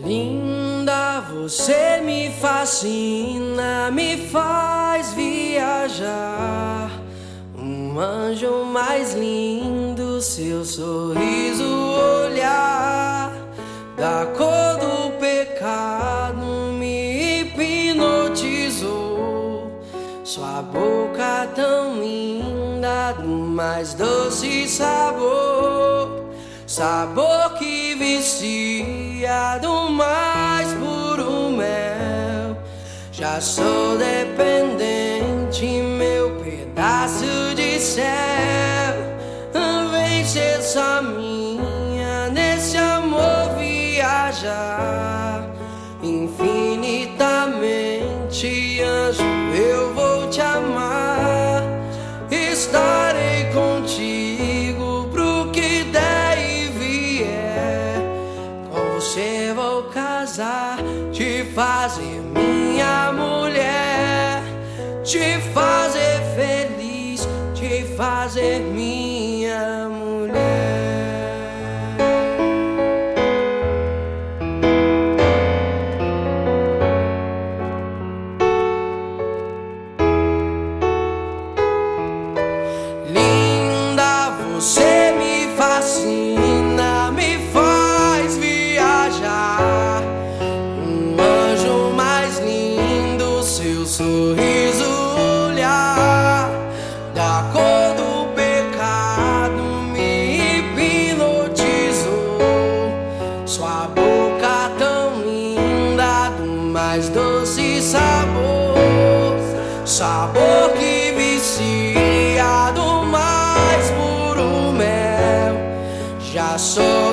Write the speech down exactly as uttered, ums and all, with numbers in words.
Linda, você me fascina, me faz viajar. Um anjo mais lindo, seu sorriso, olhar. Da cor do pecado me hipnotizou. Sua boca tão linda, do mais doce sabor. Sabor que vicia, do mais puro mel. Já sou dependente, meu pedaço de céu. Vem ser só minha, nesse amor viajar. Infinitamente, anjo, eu vou te amar. Estarei contigo pro que der e vier. Com você vou casar, te fazer minha mulher, te fazer feliz, te fazer minha mulher. Você me fascina, me faz viajar. Um anjo mais lindo, seu sorriso, olhar. Da cor do pecado me hipnotizou. Sua boca tão linda, do mais doce sabor. Sabor que vicia, do mais puro mel. Já sou